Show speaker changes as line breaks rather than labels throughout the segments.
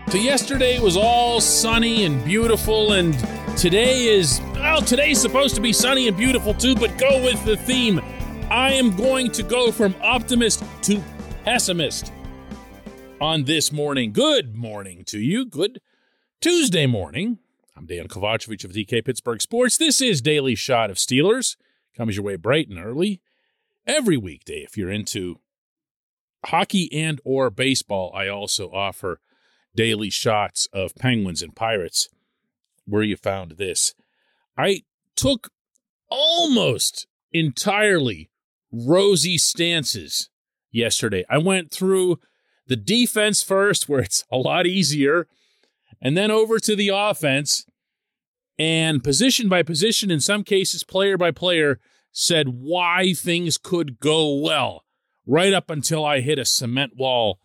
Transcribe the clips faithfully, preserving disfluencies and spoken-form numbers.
So yesterday was all sunny and beautiful, and today is, well, today's supposed to be sunny and beautiful too, but go with the theme. I am going to go from optimist to pessimist on this morning. Good morning to you. Good Tuesday morning. I'm Dan Kovacevic of D K Pittsburgh Sports. This is Daily Shot of Steelers. Comes your way bright and early every weekday. If you're into hockey and or baseball, I also offer daily shots of Penguins and Pirates. Where you found this. I took almost entirely rosy stances yesterday. I went through the defense first, where it's a lot easier, and then over to the offense, and position by position, in some cases player by player, said why things could go well, right up until I hit a cement wall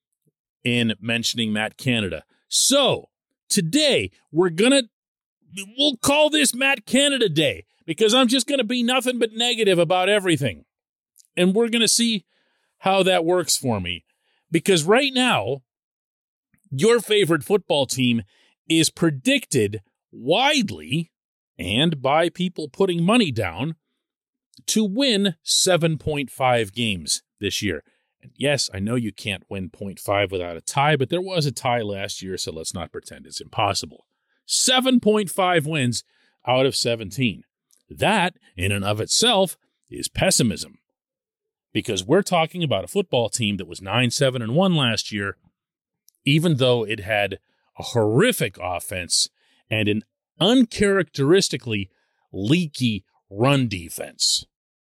in mentioning Matt Canada. So, today, we're going to, we'll call this Matt Canada Day, because I'm just going to be nothing but negative about everything. And we're going to see how that works for me. Because right now, your favorite football team is predicted widely, and by people putting money down, to win seven point five games this year. And yes, I know you can't win point five without a tie, but there was a tie last year, so let's not pretend it's impossible. seven point five wins out of seventeen. That, in and of itself, is pessimism. Because we're talking about a football team that was nine seven and one last year, even though it had a horrific offense and an uncharacteristically leaky run defense.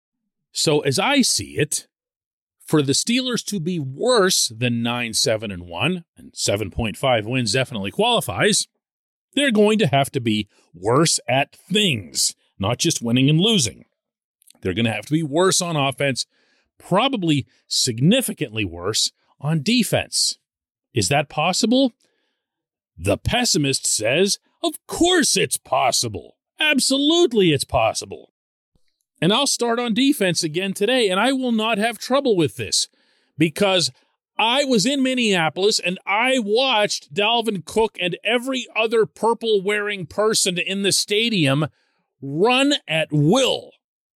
So as I see it, for the Steelers to be worse than nine seven and one, and seven point five wins definitely qualifies, they're going to have to be worse at things, not just winning and losing. They're going to have to be worse on offense, probably significantly worse on defense. Is that possible? The pessimist says, of course it's possible. Absolutely it's possible. And I'll start on defense again today, and I will not have trouble with this, because I was in Minneapolis and I watched Dalvin Cook and every other purple-wearing person in the stadium run at will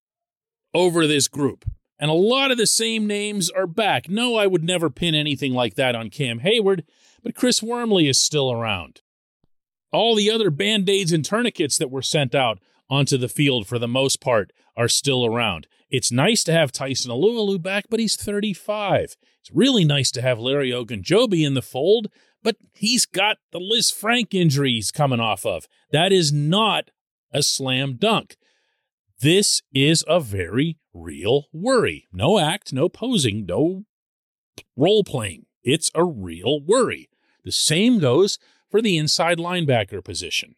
over this group. And a lot of the same names are back. No, I would never pin anything like that on Cam Hayward, but Chris Wormley is still around. All the other Band-Aids and tourniquets that were sent out onto the field, for the most part, are still around. It's nice to have Tyson Alualu back, but he's thirty-five. It's really nice to have Larry Ogunjobi in the fold, but he's got the Liz Frank injury he's coming off of. That is not a slam dunk. This is a very real worry. No act, no posing, no role-playing. It's a real worry. The same goes for the inside linebacker position.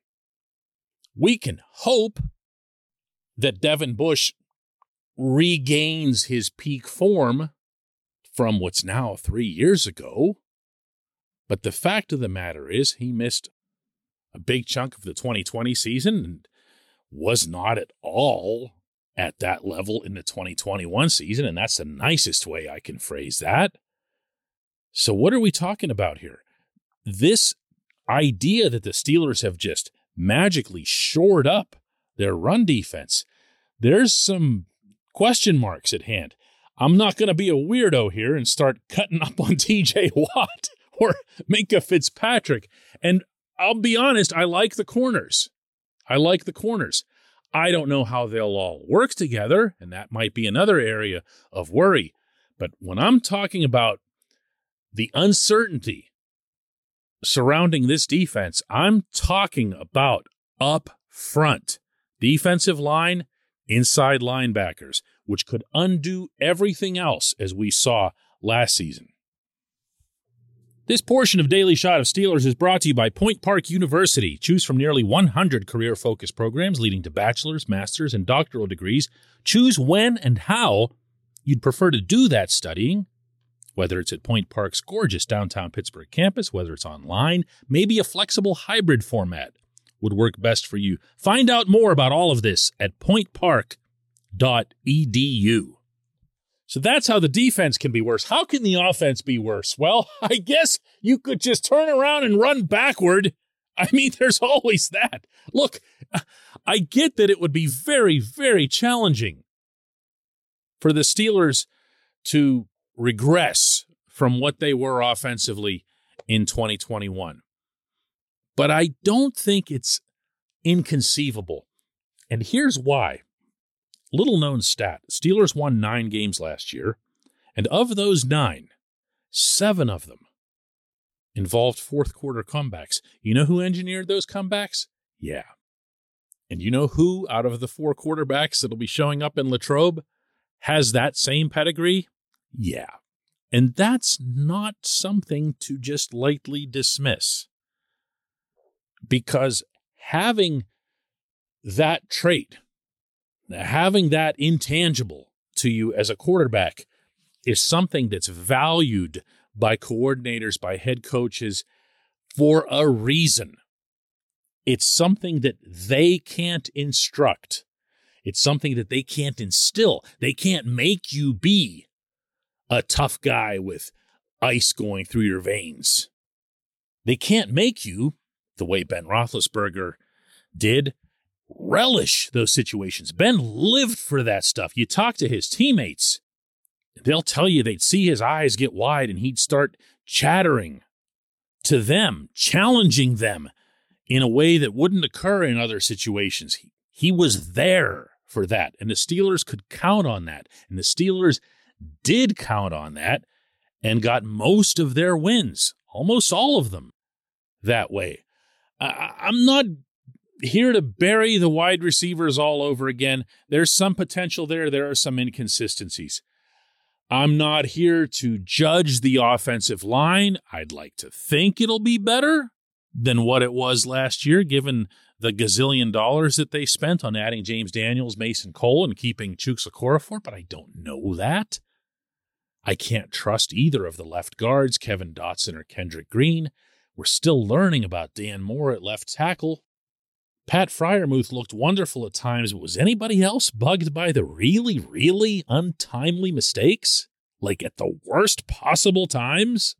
We can hope that Devin Bush regains his peak form from what's now three years ago. But the fact of the matter is he missed a big chunk of the twenty twenty season and was not at all at that level in the twenty twenty-one season, and that's the nicest way I can phrase that. So what are we talking about here? This idea that the Steelers have just magically shored up their run defense, there's some question marks at hand. I'm not going to be a weirdo here and start cutting up on T J Watt or Minkah Fitzpatrick. And I'll be honest, I like the corners. I like the corners. I don't know how they'll all work together, and that might be another area of worry. But when I'm talking about the uncertainty surrounding this defense, I'm talking about up front. Defensive line, inside linebackers, which could undo everything else as we saw last season. This portion of Daily Shot of Steelers is brought to you by Point Park University. Choose from nearly one hundred career-focused programs leading to bachelor's, master's, and doctoral degrees. Choose when and how you'd prefer to do that studying, whether it's at Point Park's gorgeous downtown Pittsburgh campus, whether it's online, maybe a flexible hybrid format would work best for you. Find out more about all of this at point park dot e d u. So that's how the defense can be worse. How can the offense be worse? Well, I guess you could just turn around and run backward. I mean, there's always that. Look, I get that it would be very, very challenging for the Steelers to regress from what they were offensively in twenty twenty-one. But I don't think it's inconceivable. And here's why. Little known stat. Steelers won nine games last year, and of those nine, seven of them involved fourth quarter comebacks. You know who engineered those comebacks? Yeah. And you know who, out of the four quarterbacks that'll be showing up in Latrobe, has that same pedigree? Yeah. And that's not something to just lightly dismiss. Because having that trait, having that intangible to you as a quarterback is something that's valued by coordinators, by head coaches for a reason. It's something that they can't instruct. It's something that they can't instill. They can't make you be a tough guy with ice going through your veins. They can't make you, the way Ben Roethlisberger did, relish those situations. Ben lived for that stuff. You talk to his teammates, they'll tell you they'd see his eyes get wide and he'd start chattering to them, challenging them in a way that wouldn't occur in other situations. He, he was there for that, and the Steelers could count on that. And the Steelers did count on that and got most of their wins, almost all of them, that way. I, I'm not here to bury the wide receivers all over again. There's some potential there. There are some inconsistencies. I'm not here to judge the offensive line. I'd like to think it'll be better than what it was last year, given the gazillion dollars that they spent on adding James Daniels, Mason Cole, and keeping Chuks Okorafor, but I don't know that. I can't trust either of the left guards, Kevin Dotson or Kendrick Green. We're still learning about Dan Moore at left tackle. Pat Freiermuth looked wonderful at times, but was anybody else bugged by the really, really untimely mistakes? Like at the worst possible times?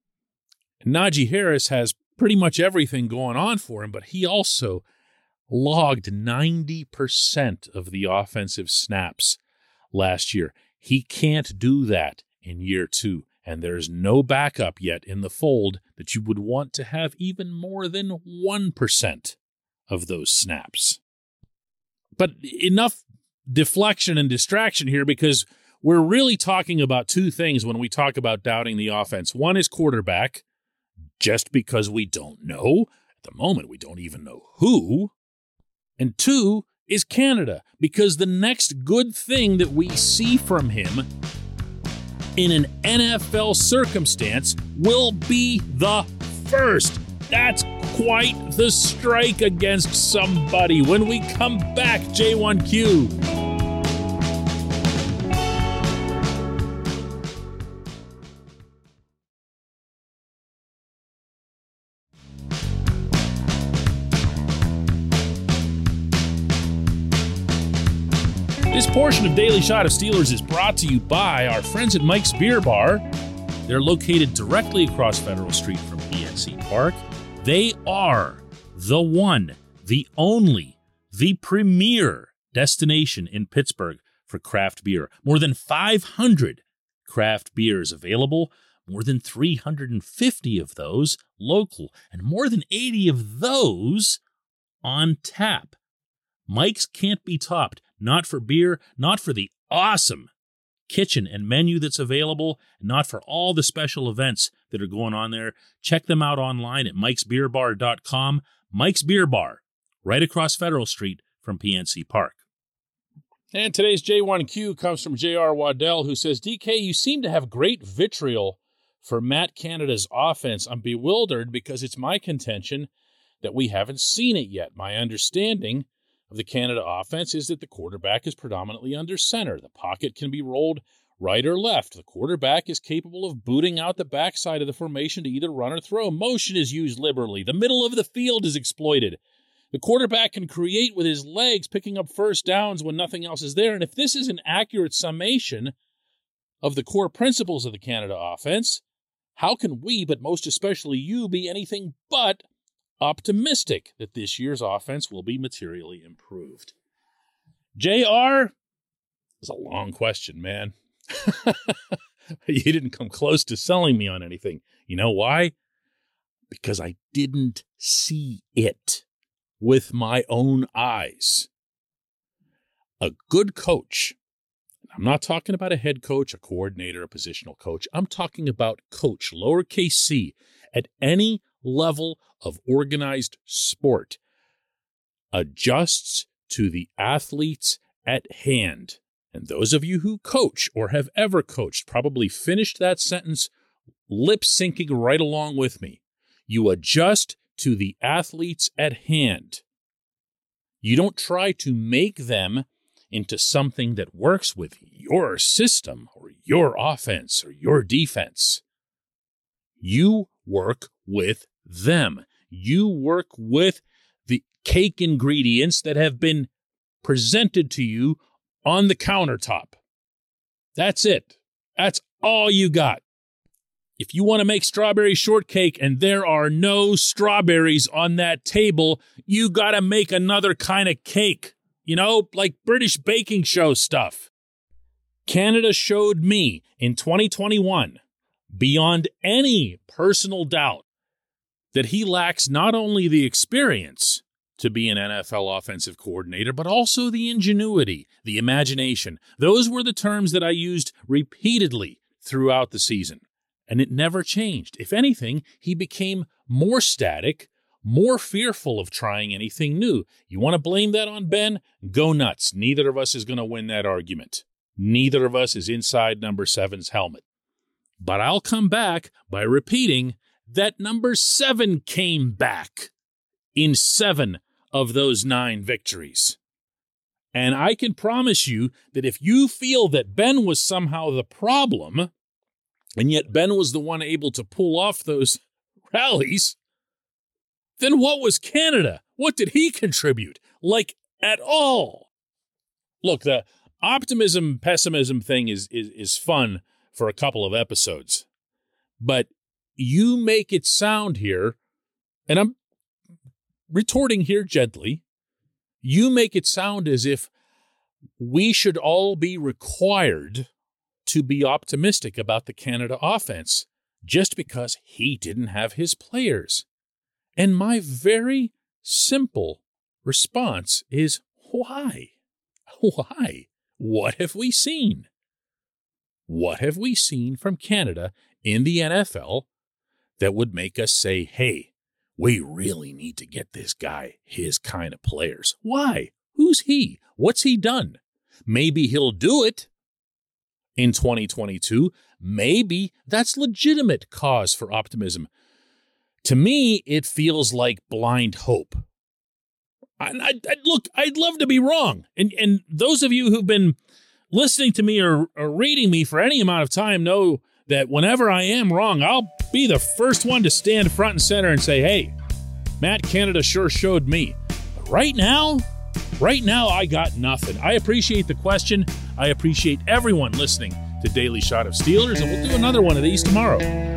Najee Harris has pretty much everything going on for him, but he also logged ninety percent of the offensive snaps last year. He can't do that in year two, and there's no backup yet in the fold that you would want to have even more than one percent of those snaps. But enough deflection and distraction here, because we're really talking about two things when we talk about doubting the offense. One is quarterback, just because we don't know. At the moment, we don't even know who. And two is Canada, because the next good thing that we see from him in an N F L circumstance will be the first. That's quite the strike against somebody. When we come back, J one Q. This portion of Daily Shot of Steelers is brought to you by our friends at Mike's Beer Bar. They're located directly across Federal Street from P N C Park. They are the one, the only, the premier destination in Pittsburgh for craft beer. More than five hundred craft beers available, more than three hundred fifty of those local, and more than eighty of those on tap. Mike's can't be topped, not for beer, not for the awesome kitchen and menu that's available, and not for all the special events that are going on there. Check them out online at mikes beer bar dot com. Mike's Beer Bar, right across Federal Street from P N C Park. And today's J one Q comes from J R Waddell, who says, D K, you seem to have great vitriol for Matt Canada's offense. I'm bewildered because it's my contention that we haven't seen it yet. My understanding of the Canada offense is that the quarterback is predominantly under center. The pocket can be rolled right or left. The quarterback is capable of booting out the backside of the formation to either run or throw. Motion is used liberally. The middle of the field is exploited. The quarterback can create with his legs, picking up first downs when nothing else is there. And if this is an accurate summation of the core principles of the Canada offense, how can we, but most especially you, be anything but optimistic that this year's offense will be materially improved? J R, it's a long question, man. You didn't come close to selling me on anything. You know why? Because I didn't see it with my own eyes. A good coach, I'm not talking about a head coach, a coordinator, a positional coach. I'm talking about coach, lowercase c, at any level of organized sport, adjusts to the athletes at hand. And those of you who coach or have ever coached probably finished that sentence lip syncing right along with me. You adjust to the athletes at hand. You don't try to make them into something that works with your system or your offense or your defense. You work with them. You work with the cake ingredients that have been presented to you on the countertop. That's it. That's all you got. If you want to make strawberry shortcake and there are no strawberries on that table, you got to make another kind of cake. You know, like British baking show stuff. Canada showed me in twenty twenty-one, beyond any personal doubt, that he lacks not only the experience to be an N F L offensive coordinator, but also the ingenuity, the imagination. Those were the terms that I used repeatedly throughout the season, and it never changed. If anything, he became more static, more fearful of trying anything new. You want to blame that on Ben? Go nuts. Neither of us is going to win that argument. Neither of us is inside number seven's helmet. But I'll come back by repeating that number seven came back in seven of those nine victories. And I can promise you that if you feel that Ben was somehow the problem, and yet Ben was the one able to pull off those rallies, then what was Canada? What did he contribute? Like, at all? Look, the optimism, pessimism thing is, is, is fun for a couple of episodes. But you make it sound here, and I'm retorting here gently, you make it sound as if we should all be required to be optimistic about the Canada offense just because he didn't have his players. And my very simple response is, why? Why? What have we seen? What have we seen from Canada in the N F L that would make us say, hey, we really need to get this guy his kind of players? Why? Who's he? What's he done? Maybe he'll do it in twenty twenty-two. Maybe that's legitimate cause for optimism. To me, it feels like blind hope. I, I, I, look, I'd love to be wrong. And, and those of you who've been listening to me or, or reading me for any amount of time know that whenever I am wrong, I'll be the first one to stand front and center and say, hey, Matt Canada sure showed me. But right now, right now, I got nothing. I appreciate the question. I appreciate everyone listening to Daily Shot of Steelers, and we'll do another one of these tomorrow.